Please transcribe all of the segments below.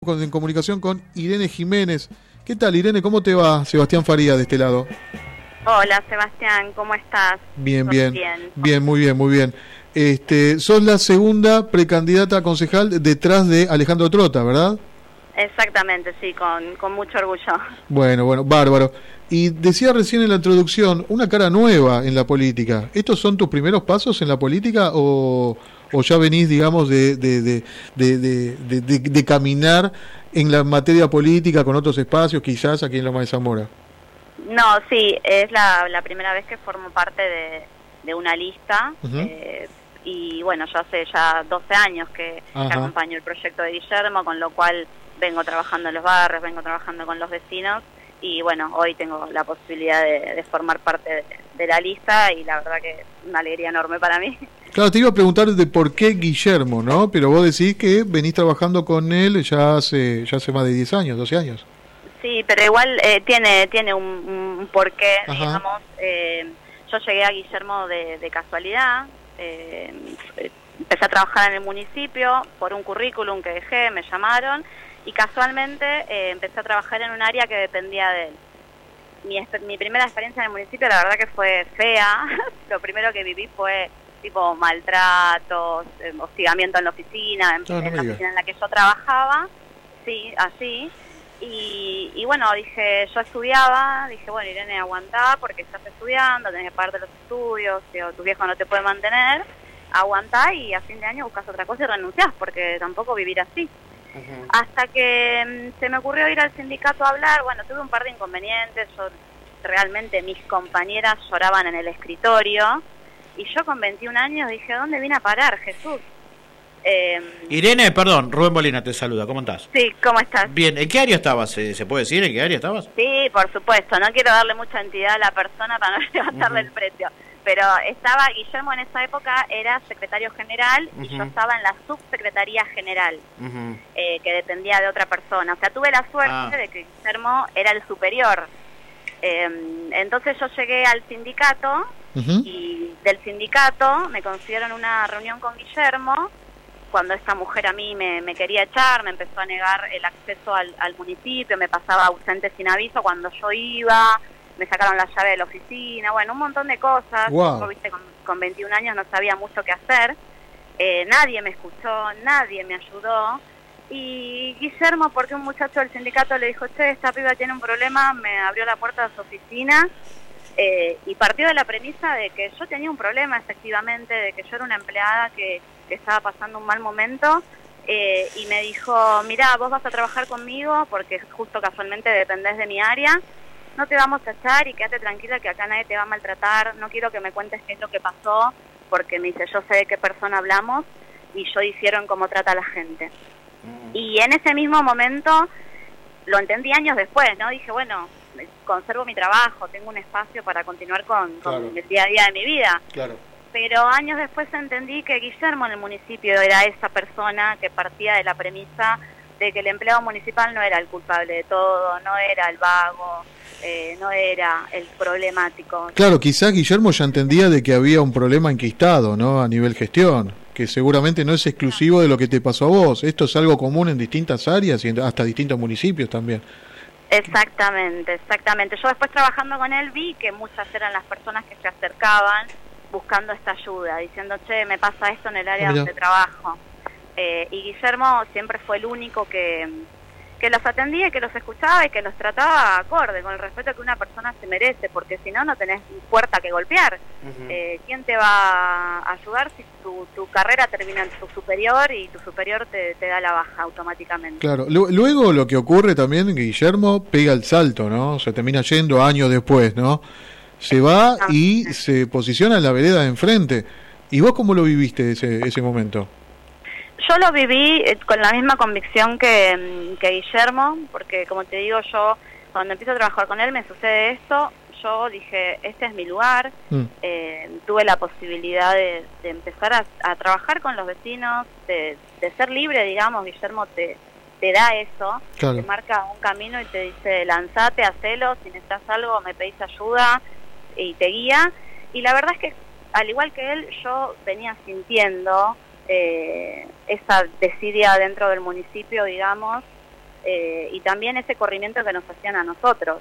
En comunicación con Irene Jiménez. ¿Qué tal, Irene? ¿Cómo te va? Sebastián Faría de este lado. Hola, Sebastián, ¿cómo estás? Bien. Bien, muy bien, muy bien. Sos la segunda precandidata a concejal detrás de Alejandro Trota, ¿verdad? Exactamente, sí, con mucho orgullo. Bueno, bárbaro. Y decía recién en la introducción, una cara nueva en la política. ¿Estos son tus primeros pasos en la política o ya venís, digamos, de caminar en la materia política con otros espacios, quizás aquí en Loma de Zamora? No, sí, es la primera vez que formo parte de una lista. Y bueno, yo hace ya 12 años que acompaño el proyecto de Guillermo, con lo cual vengo trabajando en los barrios, vengo trabajando con los vecinos. Y bueno, hoy tengo la posibilidad de formar parte de la lista y la verdad que es una alegría enorme para mí. Claro, te iba a preguntar de por qué Guillermo, ¿no? Pero vos decís que venís trabajando con él ya hace más de 10 años, 12 años. Sí, pero igual tiene un porqué, digamos. Yo llegué a Guillermo de casualidad. Empecé a trabajar en el municipio por un currículum que dejé, me llamaron. Y casualmente empecé a trabajar en un área que dependía de él. Mi primera experiencia en el municipio la verdad que fue fea. Lo primero que viví fue tipo maltratos, hostigamiento en la oficina, en la oficina en la que yo trabajaba, sí, así. Y bueno, yo estudiaba, dije, bueno, Irene, aguantá porque estás estudiando, tenés que pagarte los estudios, o tu viejo no te puede mantener, aguantá y a fin de año buscas otra cosa y renunciás, porque tampoco vivir así. Hasta que se me ocurrió ir al sindicato a hablar. Bueno, tuve un par de inconvenientes. Realmente mis compañeras lloraban en el escritorio y yo con 21 años dije, ¿dónde vine a parar, Jesús? Irene, perdón, Rubén Molina te saluda, ¿cómo estás? Sí, ¿cómo estás? Bien, ¿en qué área estabas? ¿Se puede decir en qué área estabas? Sí, por supuesto, no quiero darle mucha entidad a la persona para no levantarle el precio. Pero Guillermo en esa época era secretario general y yo estaba en la subsecretaría general, que dependía de otra persona. O sea, tuve la suerte de que Guillermo era el superior. Entonces yo llegué al sindicato y del sindicato me consiguieron una reunión con Guillermo cuando esta mujer a mí me quería echar, me empezó a negar el acceso al municipio, me pasaba ausente sin aviso cuando yo iba. Me sacaron la llave de la oficina, bueno, un montón de cosas. Wow. Yo, viste, con 21 años no sabía mucho qué hacer. Nadie me escuchó, nadie me ayudó. Y Guillermo, porque un muchacho del sindicato le dijo, che, esta piba tiene un problema, me abrió la puerta de su oficina y partió de la premisa de que yo tenía un problema, efectivamente, de que yo era una empleada que estaba pasando un mal momento. Y me dijo, mirá, vos vas a trabajar conmigo porque justo casualmente dependés de mi área. No te vamos a echar y quédate tranquila que acá nadie te va a maltratar. No quiero que me cuentes qué es lo que pasó, porque me dice, yo sé de qué persona hablamos y yo difiero en cómo trata a la gente. Y en ese mismo momento, lo entendí años después, ¿no? Dije, bueno, conservo mi trabajo, tengo un espacio para continuar con el día a día de mi vida. Claro. Pero años después entendí que Guillermo en el municipio era esa persona que partía de la premisa de que el empleado municipal no era el culpable de todo, no era el vago, no era el problemático. Claro, quizás Guillermo ya entendía de que había un problema enquistado, ¿no? A nivel gestión, que seguramente no es exclusivo de lo que te pasó a vos. Esto es algo común en distintas áreas y hasta distintos municipios también. Exactamente. Yo después trabajando con él vi que muchas eran las personas que se acercaban buscando esta ayuda, diciendo, che, me pasa esto en el área donde trabajo. Y Guillermo siempre fue el único que los atendía y que los escuchaba y que los trataba acorde, con el respeto que una persona se merece, porque si no, no tenés puerta que golpear. ¿Quién te va a ayudar si tu carrera termina en tu superior y tu superior te da la baja automáticamente? Claro, luego lo que ocurre también, Guillermo pega el salto, ¿no? Se termina yendo años después, ¿no? Se va y se posiciona en la vereda de enfrente. ¿Y vos cómo lo viviste ese momento? Yo lo viví con la misma convicción que Guillermo, porque como te digo, yo cuando empiezo a trabajar con él me sucede esto, yo dije, este es mi lugar, tuve la posibilidad de empezar a trabajar con los vecinos, de ser libre, digamos. Guillermo te da eso, claro. Te marca un camino y te dice, lanzate, hacelo, si necesitas algo me pedís ayuda y te guía. Y la verdad es que al igual que él, yo venía sintiendo esa desidia dentro del municipio, digamos, y también ese corrimiento que nos hacían a nosotros.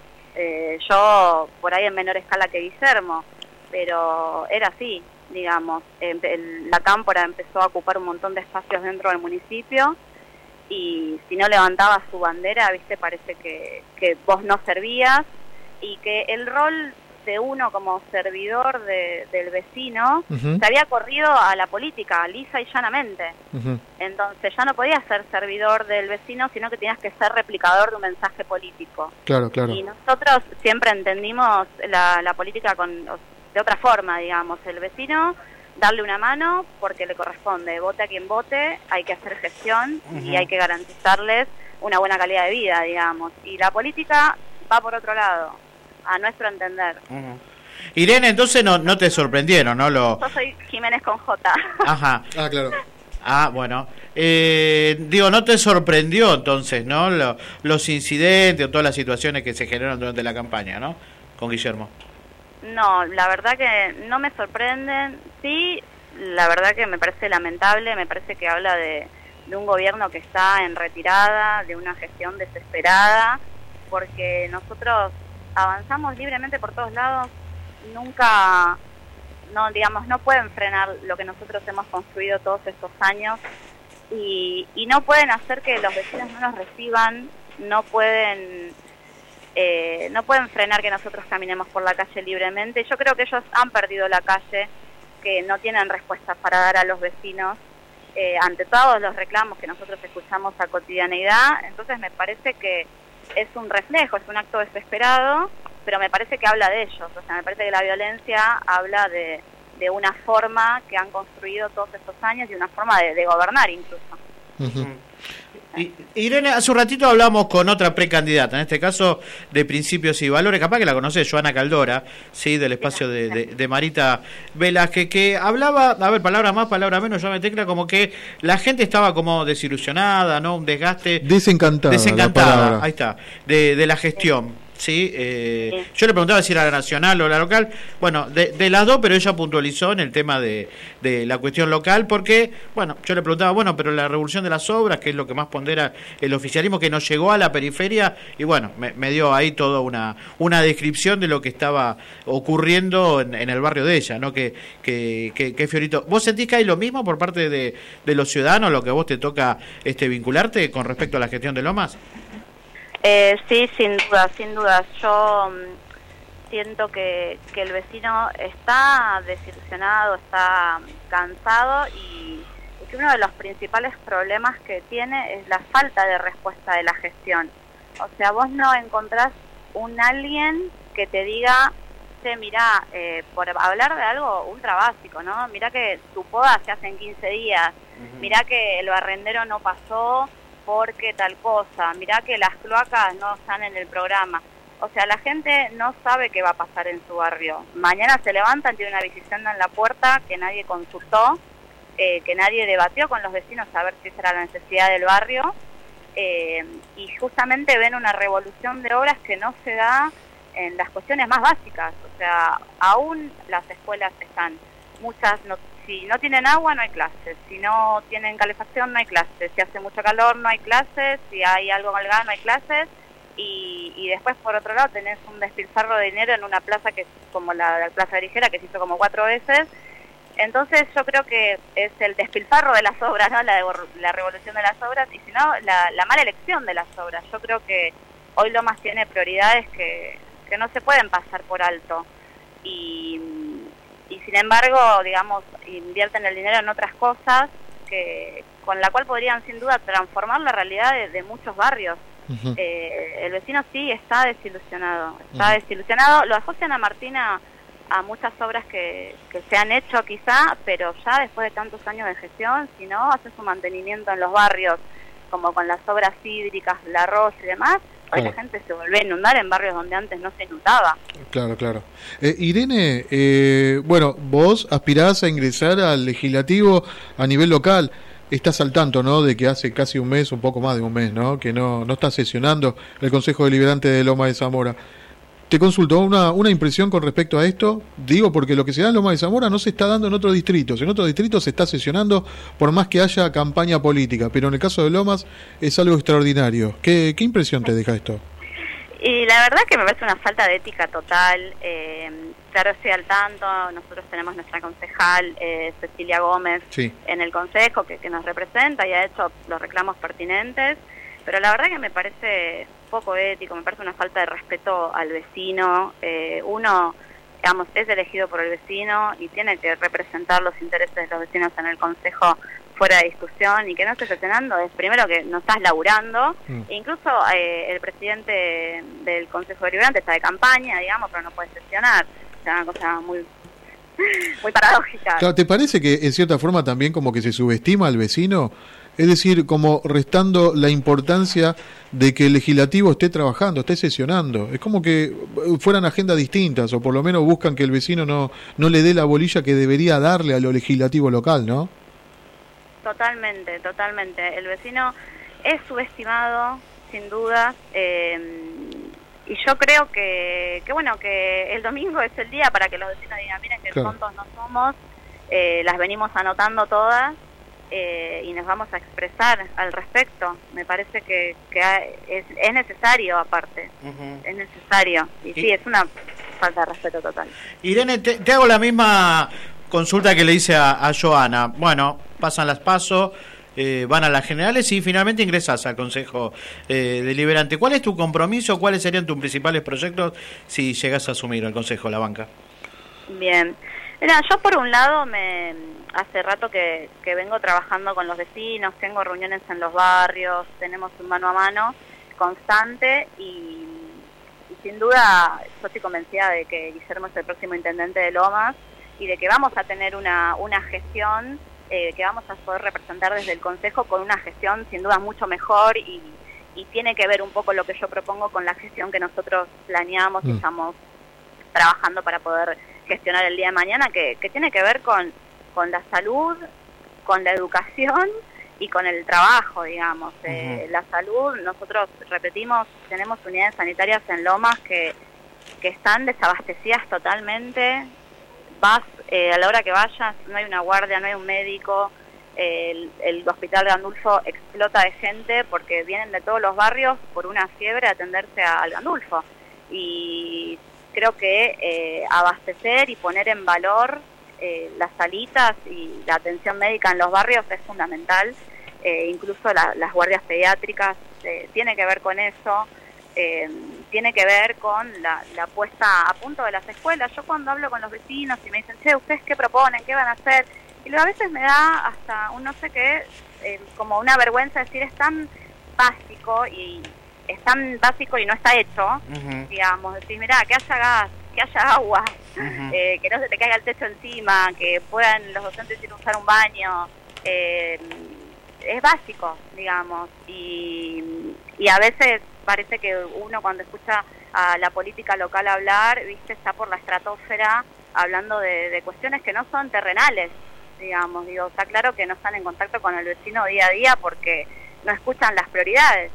Yo por ahí en menor escala que Guillermo, pero era así, digamos. La Cámpora empezó a ocupar un montón de espacios dentro del municipio y si no levantabas su bandera, viste, parece que vos no servías, y que el rol de uno como servidor del vecino se había corrido a la política, lisa y llanamente. Entonces ya no podías ser servidor del vecino, sino que tenías que ser replicador de un mensaje político. Claro, claro. Y nosotros siempre entendimos la política de otra forma, digamos. El vecino, darle una mano porque le corresponde, vote a quien vote, hay que hacer gestión y hay que garantizarles una buena calidad de vida, digamos. Y la política va por otro lado, a nuestro entender. Irene, entonces no te sorprendieron, ¿no? Yo soy Jiménez con J. Ajá. Claro. Bueno. ¿No te sorprendió entonces, no? Los incidentes o todas las situaciones que se generaron durante la campaña, ¿no? Con Guillermo. No, la verdad que no me sorprenden. Sí, la verdad que me parece lamentable, me parece que habla de un gobierno que está en retirada, de una gestión desesperada, porque nosotros avanzamos libremente por todos lados, nunca, no pueden frenar lo que nosotros hemos construido todos estos años, y no pueden hacer que los vecinos no nos reciban, no pueden frenar que nosotros caminemos por la calle libremente. Yo creo que ellos han perdido la calle, que no tienen respuestas para dar a los vecinos ante todos los reclamos que nosotros escuchamos a cotidianeidad. Entonces me parece que es un reflejo, es un acto desesperado, pero me parece que habla de ellos. O sea, me parece que la violencia habla de una forma que han construido todos estos años y una forma de gobernar incluso. Irene, hace un ratito hablamos con otra precandidata, en este caso de Principios y Valores, capaz que la conocés, Joana Caldora, sí, del espacio de Marita Velázquez, que hablaba, a ver, palabra más, palabra menos, ya me tecla, como que la gente estaba como desilusionada, ¿no? Un desgaste. Desencantada, ahí está, de la gestión. Sí, yo le preguntaba si era la nacional o la local, bueno, de las dos, pero ella puntualizó en el tema de la cuestión local, porque, bueno, yo le preguntaba, bueno, pero la revolución de las obras, que es lo que más pondera el oficialismo, que nos llegó a la periferia, y bueno, me dio ahí toda una descripción de lo que estaba ocurriendo en el barrio de ella, ¿no? Que Fiorito, ¿vos sentís que hay lo mismo por parte de los ciudadanos, lo que a vos te toca vincularte con respecto a la gestión de Lomas? Sí, sin duda. Yo siento que el vecino está desilusionado, está cansado y que uno de los principales problemas que tiene es la falta de respuesta de la gestión. O sea, vos no encontrás alguien que te diga, mirá, por hablar de algo ultra básico, ¿no? Mirá que tu poda se hace en 15 días, mirá que el barrendero no pasó porque tal cosa, mirá que las cloacas no están en el programa. O sea, la gente no sabe qué va a pasar en su barrio. Mañana se levantan, tiene una bicisendas en la puerta que nadie consultó, que nadie debatió con los vecinos a ver si esa era la necesidad del barrio, y justamente ven una revolución de obras que no se da en las cuestiones más básicas. O sea, aún las escuelas están, muchas si no tienen agua no hay clases, si no tienen calefacción no hay clases, si hace mucho calor no hay clases, si hay algo con el gas no hay clases, y después por otro lado tenés un despilfarro de dinero en una plaza que es como la Plaza Grigera, que se hizo como 4 veces. Entonces yo creo que es el despilfarro de las obras, ¿no? La revolución de las obras, y si no, la mala elección de las obras. Yo creo que hoy Lomas tiene prioridades que no se pueden pasar por alto, y sin embargo, digamos, invierten el dinero en otras cosas con la cual podrían sin duda transformar la realidad de muchos barrios. El vecino sí está desilusionado, lo asocian a Martina a muchas obras que se han hecho quizá, pero ya después de tantos años de gestión, si no hace su mantenimiento en los barrios, como con las obras hídricas, el arroz y demás, hoy la gente se vuelve a inundar en barrios donde antes no se inundaba. Claro. Irene, bueno, vos aspirás a ingresar al legislativo a nivel local. Estás al tanto, ¿no?, de que hace casi un mes, un poco más de un mes, ¿no?, que no está sesionando el Consejo Deliberante de Lomas de Zamora. Te consulto una impresión con respecto a esto, digo porque lo que se da en Lomas de Zamora no se está dando en otros distritos se está sesionando por más que haya campaña política, pero en el caso de Lomas es algo extraordinario. ¿Qué impresión te deja esto? Y la verdad que me parece una falta de ética total. Claro, estoy al tanto, nosotros tenemos nuestra concejal Cecilia Gómez en el consejo que nos representa y ha hecho los reclamos pertinentes, pero la verdad que me parece poco ético, me parece una falta de respeto al vecino. Uno, digamos, es elegido por el vecino y tiene que representar los intereses de los vecinos en el consejo fuera de discusión, y que no estés sesionando es primero que no estás laburando, e incluso el presidente del Consejo Deliberante está de campaña, digamos, pero no puede sesionar. O sea, una cosa muy paradójica. Claro, ¿te parece que en cierta forma también como que se subestima al vecino? Es decir, como restando la importancia de que el legislativo esté trabajando, esté sesionando. Es como que fueran agendas distintas, o por lo menos buscan que el vecino no le dé la bolilla que debería darle a lo legislativo local, ¿no? Totalmente. El vecino es subestimado, sin dudas, y yo creo que bueno, que el domingo es el día para que los vecinos digan, miren que tontos no somos, las venimos anotando todas, y nos vamos a expresar al respecto. Me parece que es necesario, aparte, es necesario, y sí, es una falta de respeto total. Irene, te hago la misma consulta que le hice a Joana. Bueno, pasan las PASO, van a las generales y finalmente ingresas al Consejo Deliberante. ¿Cuál es tu compromiso? ¿Cuáles serían tus principales proyectos si llegas a asumir el Consejo de la Banca? Bien. Mira, yo por un lado hace rato que vengo trabajando con los vecinos, tengo reuniones en los barrios, tenemos un mano a mano constante y sin duda yo estoy convencida de que Guillermo es el próximo intendente de Lomas y de que vamos a tener una gestión que vamos a poder representar desde el Consejo con una gestión sin duda mucho mejor y tiene que ver un poco lo que yo propongo con la gestión que nosotros planeamos y estamos trabajando para poder gestionar el día de mañana, que tiene que ver con la salud, con la educación y con el trabajo, digamos. La salud, nosotros repetimos, tenemos unidades sanitarias en Lomas que están desabastecidas totalmente. Vas, a la hora que vayas, no hay una guardia, no hay un médico, el hospital Gandulfo explota de gente porque vienen de todos los barrios por una fiebre a atenderse al Gandulfo. Y creo que abastecer y poner en valor las salitas y la atención médica en los barrios es fundamental. Incluso las guardias pediátricas tiene que ver con eso. Tiene que ver con la puesta a punto de las escuelas. Yo cuando hablo con los vecinos y me dicen, che, ¿ustedes qué proponen? ¿Qué van a hacer? Y luego a veces me da hasta un no sé qué, como una vergüenza decir, es tan básico y no está hecho, digamos, decir, mirá, que haya gas, que haya agua, que no se te caiga el techo encima, que puedan los docentes ir a usar un baño, es básico, digamos, y a veces parece que uno cuando escucha a la política local hablar, viste, está por la estratosfera hablando de cuestiones que no son terrenales, digamos, digo, está claro que no están en contacto con el vecino día a día porque no escuchan las prioridades.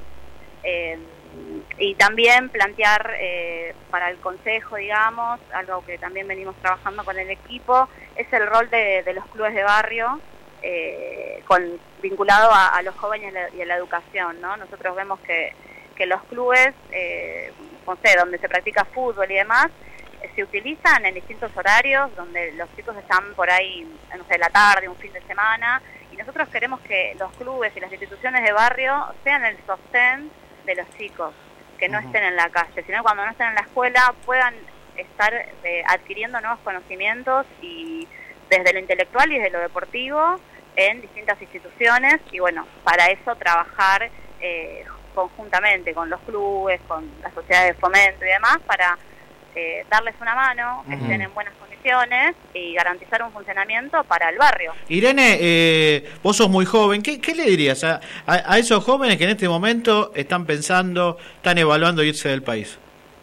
Y también plantear para el Consejo, digamos, algo que también venimos trabajando con el equipo, es el rol de los clubes de barrio, vinculado a los jóvenes y a la educación, ¿no? Nosotros vemos que los clubes, no sé, donde se practica fútbol y demás, se utilizan en distintos horarios, donde los chicos están por ahí, no sé, la tarde, un fin de semana, y nosotros queremos que los clubes y las instituciones de barrio sean el sostén de los chicos, que no estén en la calle, sino cuando no estén en la escuela puedan estar adquiriendo nuevos conocimientos y desde lo intelectual y desde lo deportivo en distintas instituciones, y bueno, para eso trabajar conjuntamente con los clubes, con las sociedades de fomento y demás, para darles una mano, que estén en buenas condiciones y garantizar un funcionamiento para el barrio. Irene, vos sos muy joven, ¿qué le dirías a esos jóvenes que en este momento están pensando, están evaluando irse del país?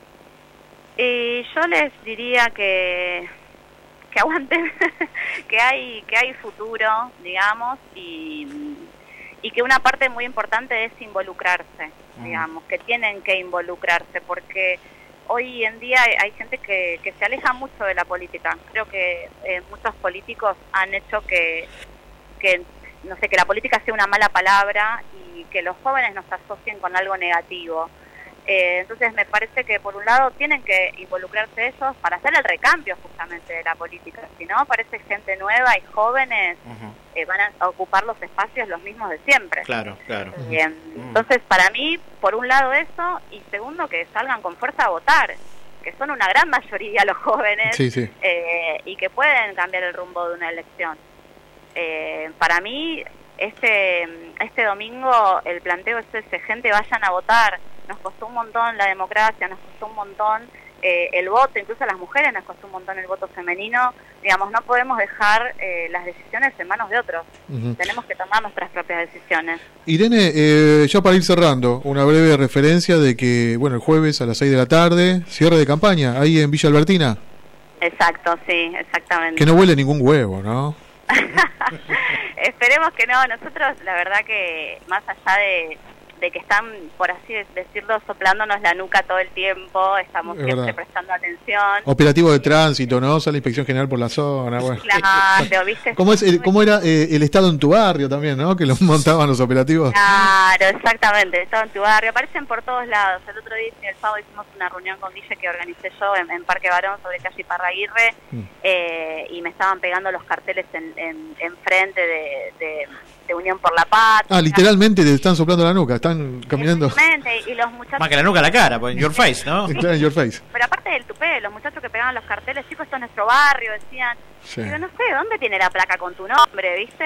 Yo les diría que aguanten, que hay futuro, digamos, y que una parte muy importante es involucrarse, digamos, que tienen que involucrarse, porque hoy en día hay gente que se aleja mucho de la política. Creo que muchos políticos han hecho que no sé, que la política sea una mala palabra y que los jóvenes nos asocien con algo negativo. Entonces me parece que por un lado tienen que involucrarse ellos para hacer el recambio justamente de la política, si no aparece gente nueva y jóvenes van a ocupar los espacios los mismos de siempre. Claro. Entonces para mí, por un lado eso, y segundo que salgan con fuerza a votar, que son una gran mayoría los jóvenes, y que pueden cambiar el rumbo de una elección. Para mí este domingo el planteo es ese: gente, vayan a votar. Nos costó un montón la democracia, nos costó un montón el voto, incluso a las mujeres nos costó un montón el voto femenino. Digamos, no podemos dejar las decisiones en manos de otros. Tenemos que tomar nuestras propias decisiones. Irene, ya para ir cerrando, una breve referencia de que, bueno, el jueves a las 6 de la tarde, cierre de campaña, ahí en Villa Albertina. Exacto, sí, exactamente. Que no huele ningún huevo, ¿no? Esperemos que no. Nosotros, la verdad que más allá de que están, por así decirlo, soplándonos la nuca todo el tiempo, estamos siempre prestando atención. Operativo de tránsito, ¿no? Sale la Inspección General por la zona. Bueno. Claro, ¿viste? ¿Cómo era el estado en tu barrio también, ¿no? Que los montaban los operativos. Claro, exactamente, el estado en tu barrio. Aparecen por todos lados. El otro día, el sábado, hicimos una reunión con Guille que organicé yo en Parque Barón sobre calle Parraguirre, y me estaban pegando los carteles en frente de Unión por la Paz. Literalmente te están soplando la nuca, están caminando. Exactamente, y los muchachos... Más que la nuca a la cara, pues en your face, ¿no? Claro, en your face. Pero aparte del tupé, los muchachos que pegaban los carteles, chicos, esto es nuestro barrio, decían. Pero no sé, ¿dónde tiene la placa con tu nombre, viste?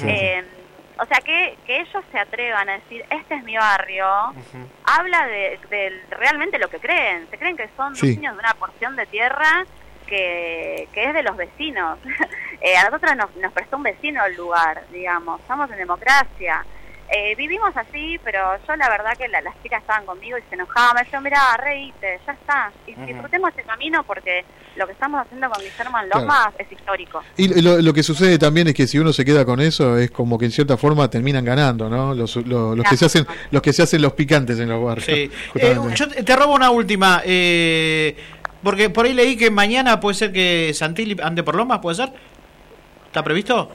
O sea, que ellos se atrevan a decir, este es mi barrio, habla de realmente lo que creen. Se creen que son dueños de una porción de tierra que es de los vecinos. A nosotros nos prestó un vecino el lugar, digamos, estamos en democracia. Vivimos así, pero yo la verdad que las chicas estaban conmigo y se enojaban. Me decían, mirá, reíte, ya está. Y disfrutemos este camino porque lo que estamos haciendo con Guillermo en Lomas es histórico. Y lo que sucede también es que si uno se queda con eso, es como que en cierta forma terminan ganando, ¿no? Los que se hacen los picantes en los barrios. Sí. Yo te robo una última. Porque por ahí leí que mañana puede ser que Santilli ande por Lomas, ¿puede ser? ¿Está previsto?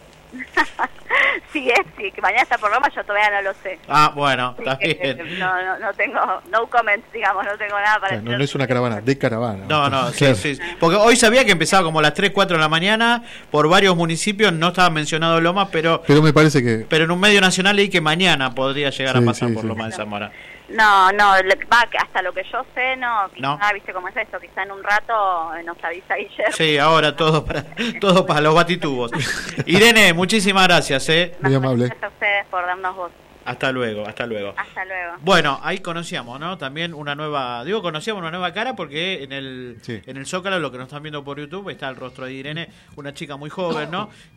Sí, que mañana está por Lomas, yo todavía no lo sé. Bueno, está bien. No tengo, no comments, digamos, no tengo nada para decir. No es una caravana, de caravana. No, sí. Porque hoy sabía que empezaba como a las 3, 4 de la mañana, por varios municipios, no estaba mencionado Lomas, pero me parece que... Pero en un medio nacional leí que mañana podría llegar a pasar por Lomas de Zamora. No, hasta lo que yo sé, quizá, viste cómo es esto, quizá en un rato nos avisa Guillermo. Sí, ahora todo para los batitubos. Irene, muchísimas gracias, Muy amable. Gracias a ustedes por darnos voz. Hasta luego. Hasta luego. Bueno, ahí conocíamos, ¿no? También conocíamos una nueva cara porque en el Zócalo, lo que nos están viendo por YouTube, está el rostro de Irene, una chica muy joven, ¿no?